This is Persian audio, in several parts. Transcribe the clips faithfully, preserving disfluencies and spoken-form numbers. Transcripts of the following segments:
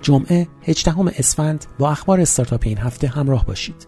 جمعه هجدهم اسفند با اخبار استارتاپ این هفته همراه باشید.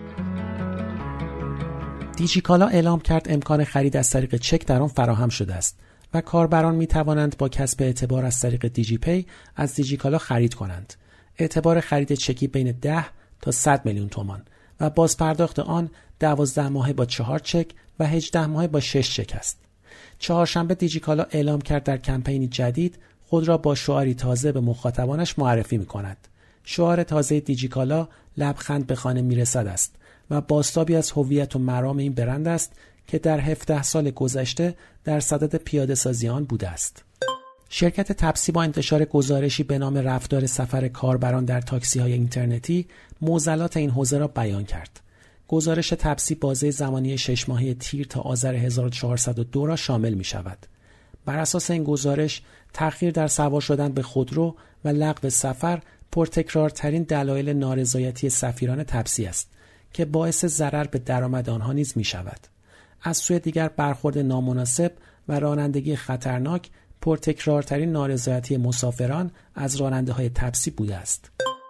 دیجیکالا اعلام کرد امکان خرید از طریق چک در آن فراهم شده است و کاربران می توانند با کسب اعتبار از طریق دیجی پی از دیجیکالا خرید کنند. اعتبار خرید چکی بین ده تا صد میلیون تومان و بازپرداخت آن دوازده ماهه با چهار چک و هجده ماهه با شش چک است. چهارشنبه دیجیکالا اعلام کرد در کمپینی جدید خود را با شعاری تازه به مخاطبانش معرفی می کند. شعار تازه دیجیکالا لبخند به خانه می رسد است و بازتابی از هویت و مرام این برند است که در هفده سال گذشته در صدد پیاده سازی آن بوده است. شرکت تپسی با انتشار گزارشی به نام رفتار سفر کاربران در تاکسی‌های اینترنتی معضلات این حوزه را بیان کرد. گزارش تپسی بازه زمانی شش ماهه تیر تا آذر هزار و چهارصد و دو را شامل می شود. بر اساس این گزارش تأخیر در سوار شدن به خودرو و لغو سفر پرتکرارترین دلایل نارضایتی سفیران تپسی است که باعث ضرر به درآمد آنها نیز می شود. از سوی دیگر برخورد نامناسب و رانندگی خطرناک پرتکرارترین نارضایتی مسافران از راننده های تپسی بوده است.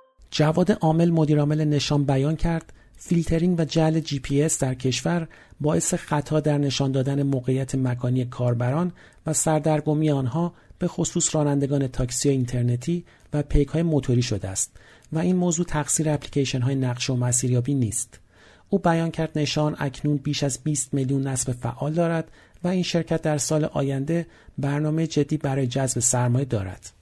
جواد عامل مدیرعامل نشان بیان کرد فیلترینگ و جعل جی پی اس در کشور باعث خطا در نشان دادن موقعیت مکانی کاربران و سردرگمی آنها به خصوص رانندگان تاکسی اینترنتی و پیک‌های موتوری شده است و این موضوع تقصیر اپلیکیشن‌های نقش و مسیریابی نیست. او بیان کرد نشان اکنون بیش از بیست میلیون نصب فعال دارد و این شرکت در سال آینده برنامه جدی برای جذب سرمایه دارد.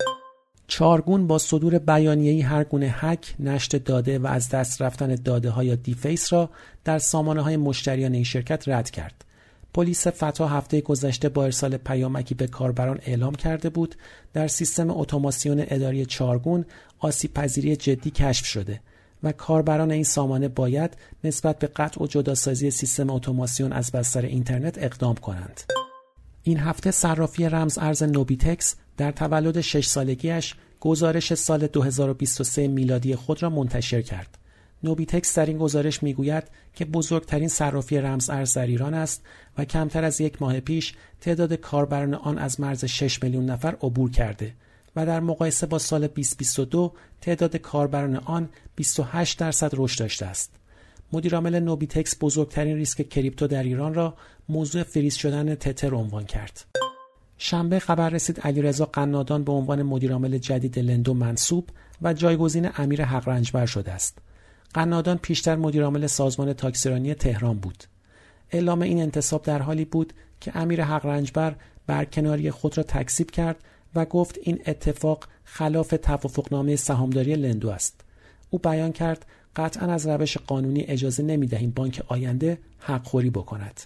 چارگون با صدور بیانیه‌ای هر گونه هک، نشت داده و از دست رفتن داده‌ها یا دیفیس را در سامانه‌های مشتریان این شرکت رد کرد. پلیس فتا هفته گذشته با ارسال پیامکی به کاربران اعلام کرده بود در سیستم اتوماسیون اداری چارگون آسیب‌پذیری جدی کشف شده و کاربران این سامانه باید نسبت به قطع و جداسازی سیستم اتوماسیون از بستر اینترنت اقدام کنند. این هفته صرافی رمز ارز نوبیتکس در تولد شش سالگیش گزارش سال دو هزار و بیست و سه میلادی خود را منتشر کرد. نوبیتکس در این گزارش میگوید که بزرگترین صرافی رمز ارز در ایران است و کمتر از یک ماه پیش تعداد کاربران آن از مرز شش میلیون نفر عبور کرده و در مقایسه با سال بیست بیست و دو تعداد کاربران آن بیست و هشت درصد رشد داشته است. مدیرعامل نوبیتکس بزرگترین ریسک کریپتو در ایران را موضوع فریز شدن تتر عنوان کرد. شنبه خبر رسید علیرضا قنادان به عنوان مدیرعامل جدید لندو منصوب و جایگزین امیر حقرنجبر شده است. قنادان پیشتر مدیرعامل سازمان تاکسیرانی تهران بود. اعلام این انتصاب در حالی بود که امیر حقرنجبر برکناری خود را تکذیب کرد و گفت این اتفاق خلاف توافقنامه سهامداری لندو است. او بیان کرد قطعاً از روش قانونی اجازه نمی‌دهیم بانک آینده حق‌خوری بکند.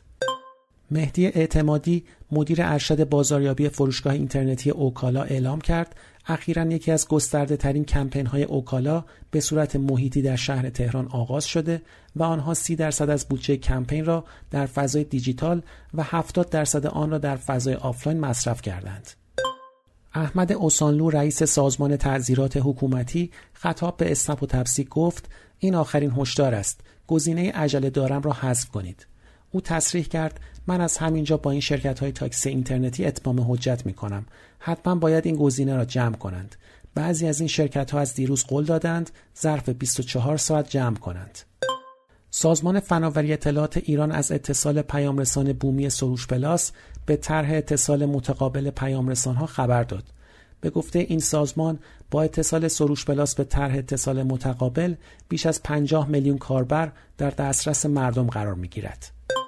مهدی اعتمادی مدیر ارشد بازاریابی فروشگاه اینترنتی اوکالا اعلام کرد اخیراً یکی از گسترده ترین کمپین‌های اوکالا به صورت محیطی در شهر تهران آغاز شده و آنها سی درصد از بودجه کمپین را در فضای دیجیتال و هفتاد درصد آن را در فضای آفلاین مصرف کردند. احمد اوسانلو رئیس سازمان تعزیرات حکومتی خطاب به اسنپ و تپسی گفت این آخرین هشدار است، گزینه عجله دارم را حذف کنید. او تصریح کرد من از همینجا با این شرکت‌های تاکسی اینترنتی اتمام حجت می‌کنم. حتما باید این گزینه را جمع کنند. بعضی از این شرکت‌ها از دیروز قول دادند ظرف بیست و چهار ساعت جمع کنند. سازمان فناوری اطلاعات ایران از اتصال پیامرسان بومی سروش پلاس به طرح اتصال متقابل پیامرسان‌ها خبر داد. به گفته این سازمان با اتصال سروش پلاس به طرح اتصال متقابل بیش از پنجاه میلیون کاربر در دسترس مردم قرار می‌گیرد.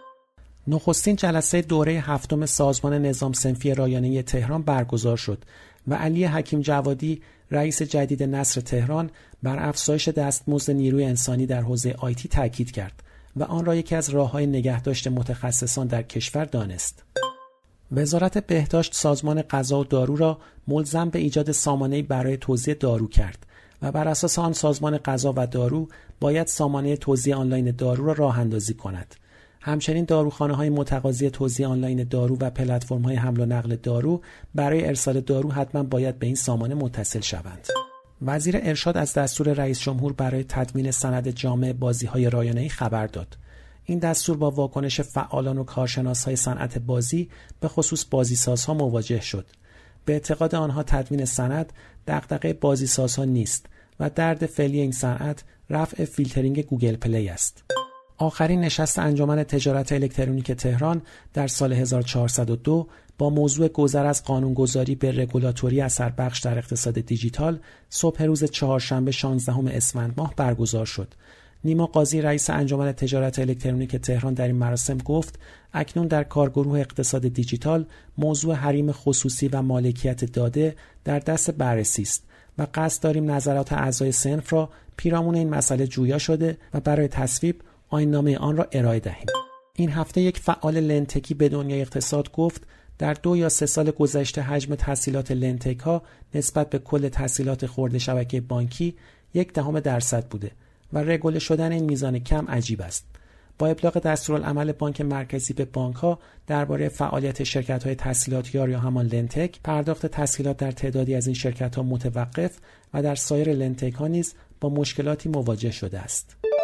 نخستین جلسه دوره هفتم سازمان نظام صنفی رایانه‌ای تهران برگزار شد و علی حکیم جوادی رئیس جدید نصر تهران بر افزایش دستمزد نیروی انسانی در حوزه آیتی تاکید کرد و آن را یکی از راه‌های نگهداشت متخصصان در کشور دانست. وزارت بهداشت سازمان غذا و دارو را ملزم به ایجاد سامانه‌ای برای توزیع دارو کرد و بر اساس آن سازمان غذا و دارو باید سامانه توزیع آنلاین دارو را راه اندازی کند. همچنین داروخانه‌های متقاضی توزیع آنلاین دارو و پلتفرم‌های حمل و نقل دارو برای ارسال دارو حتما باید به این سامانه متصل شوند. وزیر ارشاد از دستور رئیس جمهور برای تدوین سند جامع بازی‌های رایانه‌ای خبر داد. این دستور با واکنش فعالان و کارشناس‌های صنعت بازی به خصوص بازیسازها مواجه شد. به اعتقاد آنها تدوین سند دغدغه بازیسازها نیست و درد فعلی این صنعت رفع فیلترینگ گوگل پلی است. آخرین نشست انجمن تجارت الکترونیک تهران در سال هزار و چهارصد و دو با موضوع گذر از قانونگذاری به رگولاتوری اثربخش در اقتصاد دیجیتال صبح روز چهارشنبه شانزدهم اسفند ماه برگزار شد. نیما قاضی رئیس انجمن تجارت الکترونیک تهران در این مراسم گفت اکنون در کارگروه اقتصاد دیجیتال موضوع حریم خصوصی و مالکیت داده در دست بررسی است و قصد داریم نظرات اعضای صنف را پیرامون این مسئله جویا شده و برای تصویب آیین‌نامه آن را ارائه دهیم. این هفته یک فعال لنتکی به دنیای اقتصاد گفت در دو یا سه سال گذشته حجم تسهیلات لنتک ها نسبت به کل تسهیلات خرد شبکه بانکی یک دهم درصد بوده و رگوله شدن این میزان کم عجیب است. با ابلاغ دستورالعمل بانک مرکزی به بانک ها درباره فعالیت شرکت های تسهیلاتیار یا همان لنتک، پرداخت تسهیلات در تعدادی از این شرکت ها متوقف و در سایر لنتک ها نیز با مشکلاتی مواجه شده است.